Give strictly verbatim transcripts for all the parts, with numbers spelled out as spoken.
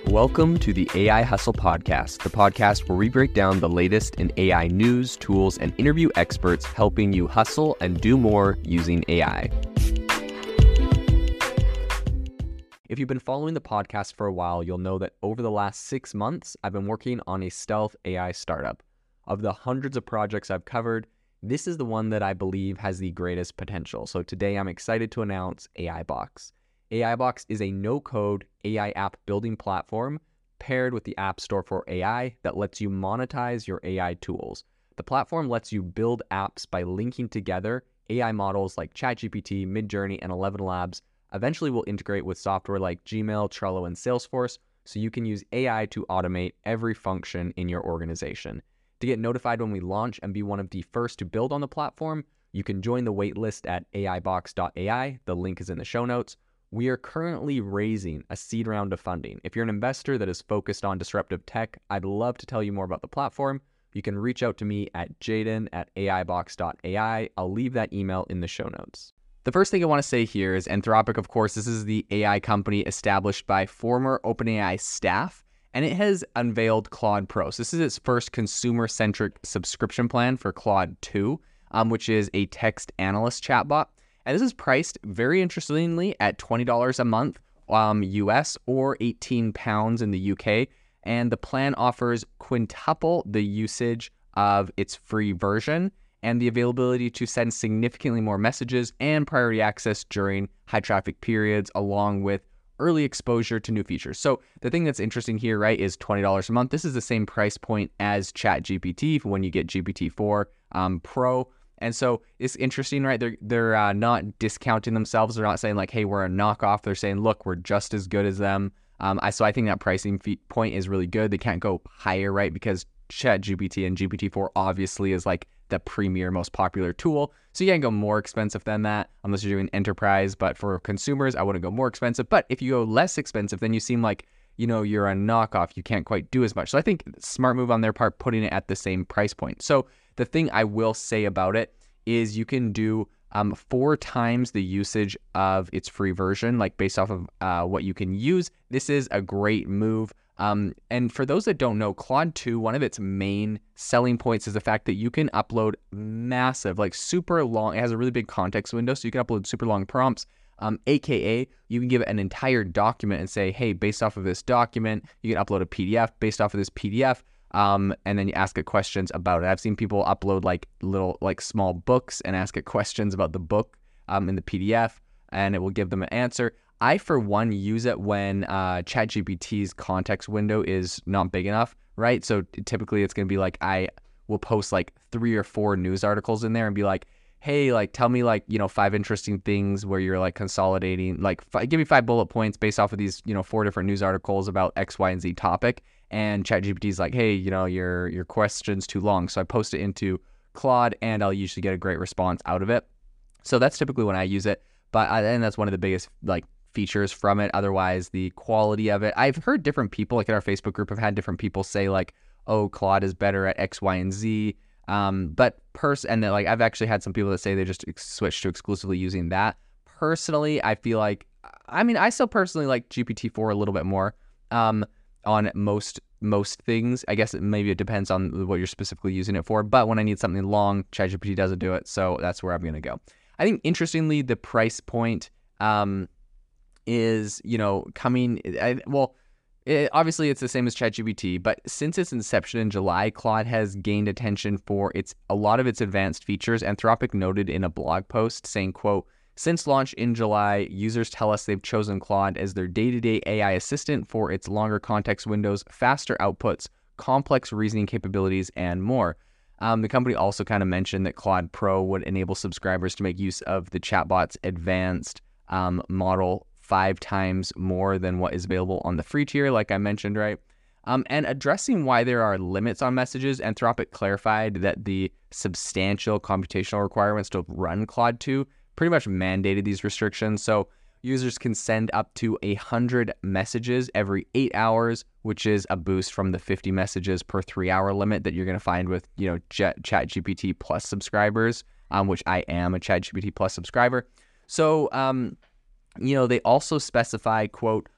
Welcome to the A I Hustle Podcast, the podcast where we break down the latest in A I news, tools, and interview experts helping you hustle and do more using A I. If you've been following the podcast for a while, you'll know that over the last six months, I've been working on a stealth A I startup. Of the hundreds of projects I've covered, this is the one that I believe has the greatest potential. So today I'm excited to announce AIBox. AIBox is a no-code A I app building platform paired with the App Store for A I that lets you monetize your A I tools. The platform lets you build apps by linking together A I models like ChatGPT, Midjourney, and Eleven Labs. Eventually will integrate with software like Gmail, Trello, and Salesforce, so you can use A I to automate every function in your organization. To get notified when we launch and be one of the first to build on the platform, you can join the waitlist at A I box dot A I. The link is in the show notes. We are currently raising a seed round of funding. If you're an investor that is focused on disruptive tech, I'd love to tell you more about the platform. You can reach out to me at jaden at A I box dot A I. I'll leave that email in the show notes. The first thing I want to say here is Anthropic, of course, this is the A I company established by former OpenAI staff, and it has unveiled Claude Pro. So this is its first consumer-centric subscription plan for Claude two, um, which is a text analyst chatbot. And this is priced, very interestingly, at twenty dollars a month um, U S or eighteen pounds in the U K. And the plan offers quintuple the usage of its free version and the availability to send significantly more messages and priority access during high traffic periods, along with early exposure to new features. So the thing that's interesting here, right, is twenty dollars a month. This is the same price point as ChatGPT for when you get G P T four um, Pro. And so it's interesting, right? They're they're uh, not discounting themselves. They're not saying like, hey, we're a knockoff. They're saying, look, we're just as good as them. Um, I so I think that pricing fee point is really good. They can't go higher, right? Because ChatGPT and G P T four obviously is like the premier, most popular tool. So you can't go more expensive than that unless you're doing enterprise. But for consumers, I wouldn't go more expensive. But if you go less expensive, then you seem like, you know, you're a knockoff. You can't quite do as much. So I think smart move on their part, putting it at the same price point. So the thing I will say about it is you can do um, four times the usage of its free version, like based off of uh, what you can use. This is a great move. Um, and for those that don't know, Claude two, one of its main selling points is the fact that you can upload massive, like super long, it has a really big context window, so you can upload super long prompts, um, A K A you can give it an entire document and say, hey, based off of this document, you can upload a P D F based off of this P D F, um, and then you ask it questions about it. I've seen people upload like little, like small books and ask it questions about the book um, in the P D F, and it will give them an answer. I, for one, use it when uh, ChatGPT's context window is not big enough, right? So typically it's going to be like, I will post like three or four news articles in there and be like, hey, like, tell me like, you know, five interesting things where you're like consolidating, like f- give me five bullet points based off of these, you know, four different news articles about X, Y, and Z topic. And ChatGPT's like, hey, you know, your, your question's too long. So I post it into Claude and I'll usually get a great response out of it. So that's typically when I use it. But I, and that's one of the biggest like features from it. Otherwise, the quality of it, I've heard different people, like in our Facebook group, have had different people say like, oh, Claude is better at X, Y, and Z. Um, but pers and then like I've actually had some people that say they just ex- switched to exclusively using that. Personally, I feel like, I mean, I still personally like G P T four a little bit more um, on most most things. I guess it, maybe it depends on what you're specifically using it for. But when I need something long, ChatGPT doesn't do it, so that's where I'm gonna go. I think interestingly, the price point um, is, you know, coming, I, well, it, obviously it's the same as ChatGPT, but since its inception in July, Claude has gained attention for its a lot of its advanced features. Anthropic noted in a blog post saying, quote, since launch in July, users tell us they've chosen Claude as their day-to-day A I assistant for its longer context windows, faster outputs, complex reasoning capabilities, and more. Um, the company also kind of mentioned that Claude Pro would enable subscribers to make use of the chatbot's advanced um, model five times more than what is available on the free tier, like I mentioned, right? Um, and addressing why there are limits on messages, Anthropic clarified that the substantial computational requirements to run Claude two pretty much mandated these restrictions. So users can send up to one hundred messages every eight hours, which is a boost from the fifty messages per three-hour limit that you're going to find with, you know, ChatGPT Plus subscribers, um, which I am a ChatGPT Plus subscriber. So, um, you know, they also specify, quote,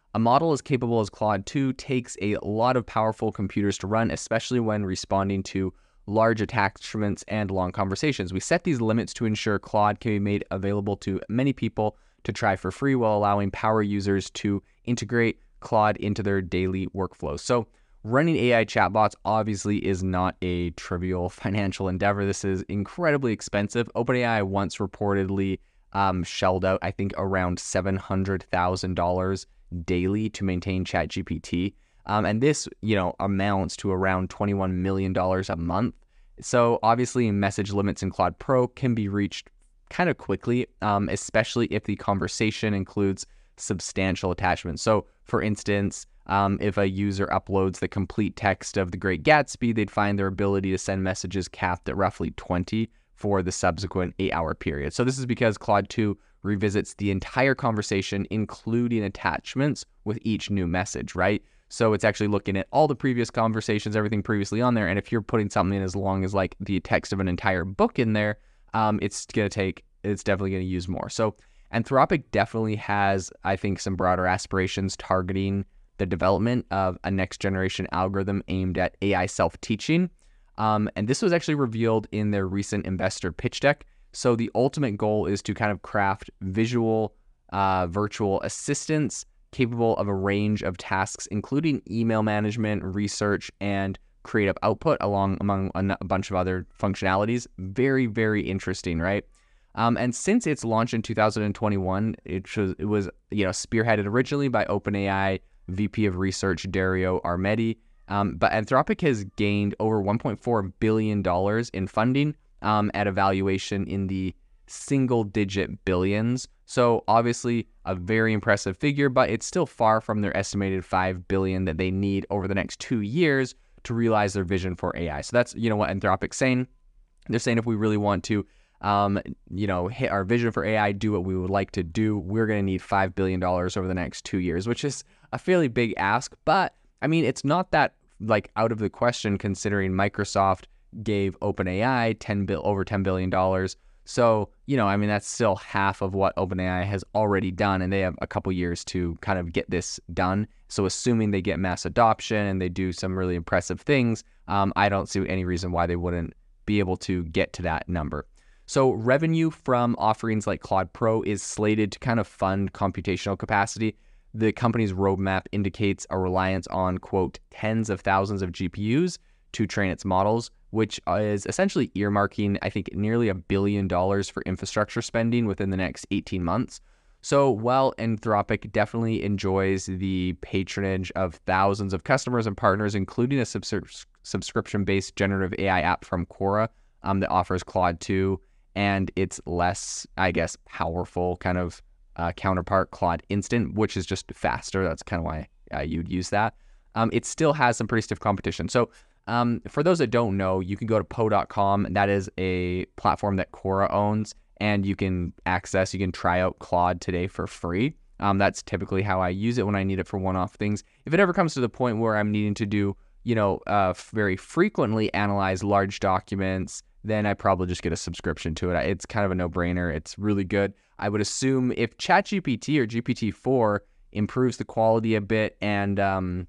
A model as capable as Claude two takes a lot of powerful computers to run, especially when responding to large attachments and long conversations. We set these limits to ensure Claude can be made available to many people to try for free while allowing power users to integrate Claude into their daily workflows. So running A I chatbots obviously is not a trivial financial endeavor. This is incredibly expensive. OpenAI once reportedly um, shelled out, I think, around seven hundred thousand dollars daily to maintain ChatGPT. Um, and this, you know, amounts to around twenty-one million dollars a month. So obviously message limits in Claude Pro can be reached kind of quickly, um, especially if the conversation includes substantial attachments. So for instance, um, if a user uploads the complete text of The Great Gatsby, they'd find their ability to send messages capped at roughly twenty for the subsequent eight hour period. So this is because Claude two revisits the entire conversation, including attachments with each new message, right? So it's actually looking at all the previous conversations, everything previously on there. And if you're putting something as long as like the text of an entire book in there, um, it's going to take, it's definitely going to use more. So Anthropic definitely has, I think, some broader aspirations targeting the development of a next generation algorithm aimed at A I self-teaching. Um, and this was actually revealed in their recent investor pitch deck. So the ultimate goal is to kind of craft visual, uh, virtual assistants capable of a range of tasks, including email management, research, and creative output, along among a, a bunch of other functionalities. Very, very interesting, right? Um, and since its launch in two thousand twenty-one, it was, it was you know spearheaded originally by OpenAI V P of Research Dario Armedi, um, but Anthropic has gained over one point four billion dollars in funding um, at a valuation in the single-digit billions. So obviously a very impressive figure, but it's still far from their estimated five billion dollars that they need over the next two years to realize their vision for A I. So that's, you know, what Anthropic's saying. They're saying if we really want to, um, you know, hit our vision for A I, do what we would like to do, we're going to need five billion dollars over the next two years, which is a fairly big ask. But I mean, it's not that like out of the question considering Microsoft gave OpenAI ten bill over ten billion dollars. So, you know, I mean, that's still half of what OpenAI has already done, and they have a couple years to kind of get this done. So assuming they get mass adoption and they do some really impressive things, um, I don't see any reason why they wouldn't be able to get to that number. So revenue from offerings like Claude Pro is slated to kind of fund computational capacity. The company's roadmap indicates a reliance on, quote, tens of thousands of G P Us to train its models, which is essentially earmarking, I think, nearly a billion dollars for infrastructure spending within the next eighteen months. So while Anthropic definitely enjoys the patronage of thousands of customers and partners, including a subs- subscription-based generative A I app from Quora um, that offers Claude two and its less, I guess, powerful kind of uh, counterpart, Claude Instant, which is just faster. That's kind of why uh, you'd use that. Um, it still has some pretty stiff competition. So Um, for those that don't know, you can go to Poe dot com. That is a platform that Quora owns, and you can access, you can try out Claude today for free. Um, that's typically how I use it when I need it for one-off things. If it ever comes to the point where I'm needing to do, you know, uh, very frequently analyze large documents, then I probably just get a subscription to it. It's kind of a no-brainer. It's really good. I would assume if ChatGPT or G P T four improves the quality a bit and um,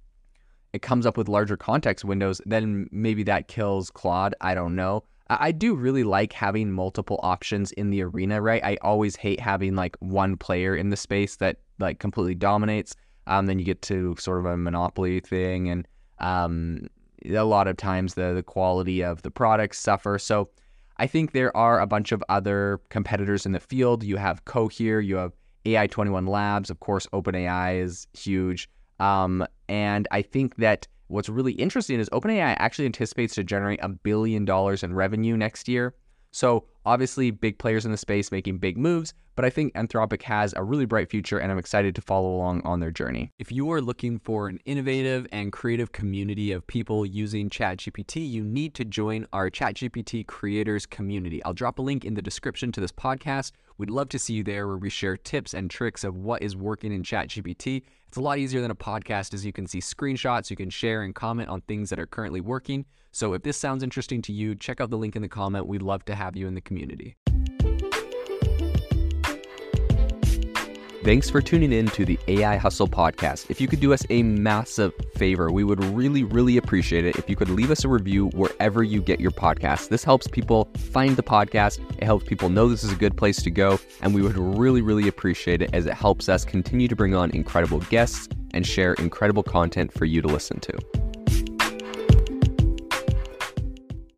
it comes up with larger context windows, then maybe that kills Claude. I don't know. I do really like having multiple options in the arena, right? I always hate having like one player in the space that like completely dominates. Um, then you get to sort of a monopoly thing, and um, a lot of times the, the quality of the products suffer. So I think there are a bunch of other competitors in the field. You have Cohere, you have A I twenty-one Labs, of course, OpenAI is huge. Um, and I think that what's really interesting is OpenAI actually anticipates to generate a billion dollars in revenue next year. So obviously big players in the space making big moves, but I think Anthropic has a really bright future, and I'm excited to follow along on their journey. If you are looking for an innovative and creative community of people using ChatGPT, you need to join our ChatGPT creators community. I'll drop a link in the description to this podcast. We'd love to see you there, where we share tips and tricks of what is working in ChatGPT. It's a lot easier than a podcast, as you can see screenshots, you can share and comment on things that are currently working. So if this sounds interesting to you, check out the link in the comment. We'd love to have you in the community. Thanks for tuning in to the A I Hustle podcast. If you could do us a massive favor, we would really, really appreciate it if you could leave us a review wherever you get your podcasts. This helps people find the podcast. It helps people know this is a good place to go. And we would really, really appreciate it as it helps us continue to bring on incredible guests and share incredible content for you to listen to.